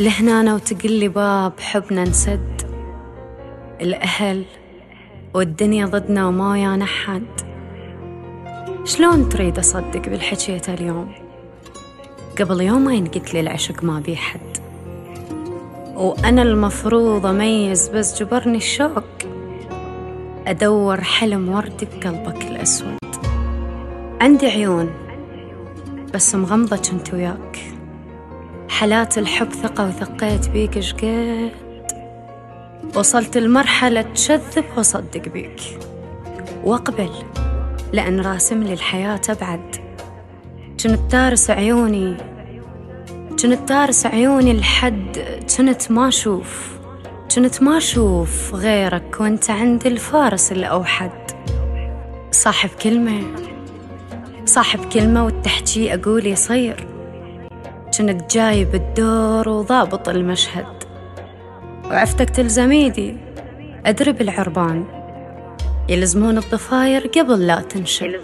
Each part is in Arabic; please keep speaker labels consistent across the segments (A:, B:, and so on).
A: لهنا وتقلي باب حبنا انسد، الأهل والدنيا ضدنا وما ويانا حد. شلون تريد أصدق بالحكيته اليوم؟ قبل يومين قلت لي العشق ما بيه حد، وأنا المفروض أميز بس جبرني الشوق أدور حلم وردي بقلبك الأسود. عندي عيون بس مغمضة كنت وياك، حالات الحب ثقة وثقيت بيك شقد، وصلت المرحلة تشذب وصدق بيك واقبل، لأن راسم لي الحياة أبعد. كنت تارس عيوني لحد كنت ما أشوف غيرك، وانت عندي الفارس الأوحد. صاحب كلمة والتحكي أقول يصير، كنت جايب الدور وضابط المشهد، وعفتك تلزميدي أدري بالعربان، يلزمون الضفاير قبل لا تنشد.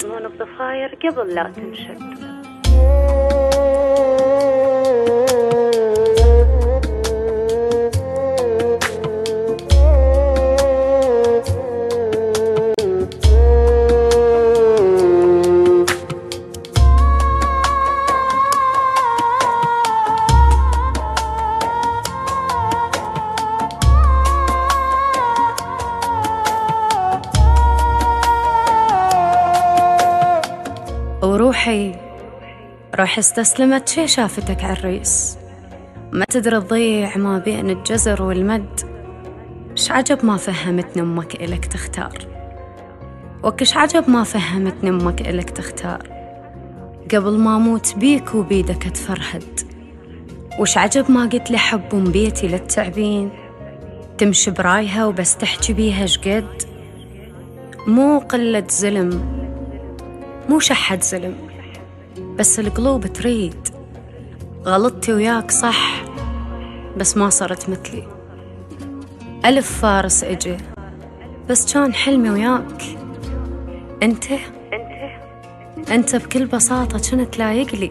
A: وروحي استسلمت شي شافتك عالريس، ما تدري تضيع ما بين الجزر والمد. ش عجب ما فهمتني أمك إلك تختار، وكش عجب ما فهمتني أمك إلك تختار، قبل ما أموت بيك وبيدك أتفرهد. وش عجب ما قلت لي حب بيتي للتعبين، تمشي برايها وبس تحكي بيها شقد. مو قلة زلم، مو شحد زلم، بس القلوب تريد. غلطتي وياك صح، بس ما صرت مثلي. 1000 فارس اجي، بس كان حلمي وياك. انت بكل بساطة كنت لايق لي،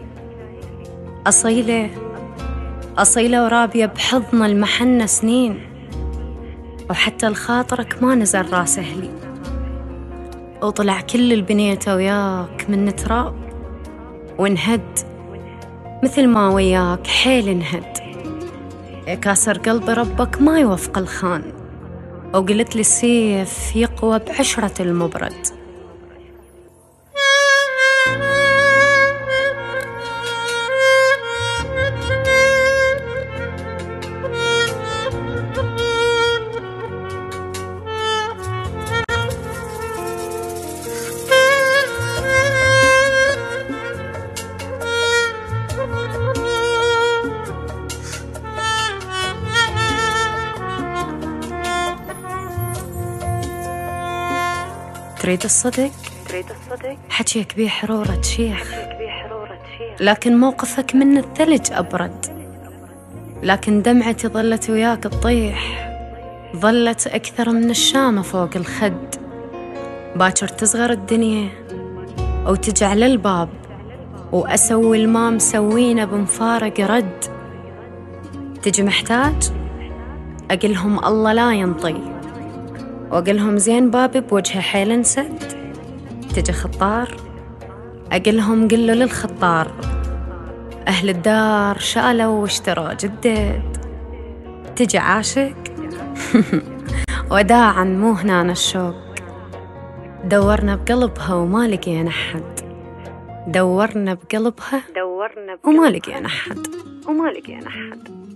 A: أصيلة ورابية بحضن المحنة سنين، وحتى لخاطرك ما نزل راس أهلي، وطلع كل البنية وياك من تراب وانهد، مثل ما وياك حيل انهد. يا كاسر قلبي ربك ما يوفق الخان، وقلت لي السيف يقوى بعشرة المبرد. تريد الصدق؟ حكيك بيه حرورة شيخ، لكن موقفك من الثلج أبرد. لكن دمعتي ظلت وياك تطيح، ظلت أكثر من الشامة فوق الخد. باكر تصغر الدنيا وتجعل الباب، وأسوي الما مسوينه بمفارق رد. تجي محتاج أقلهم الله لا ينطي، وأقلهم زين بابي بوجهه حيل انسد. تجي خطار أقلهم قلوا للخطار، أهل الدار شالوا واشتروا جدد. تجي عاشق وداعا مو هنا الشوق، دورنا بقلبها وما لقينا حد. دورنا بقلبها وما لقينا حد.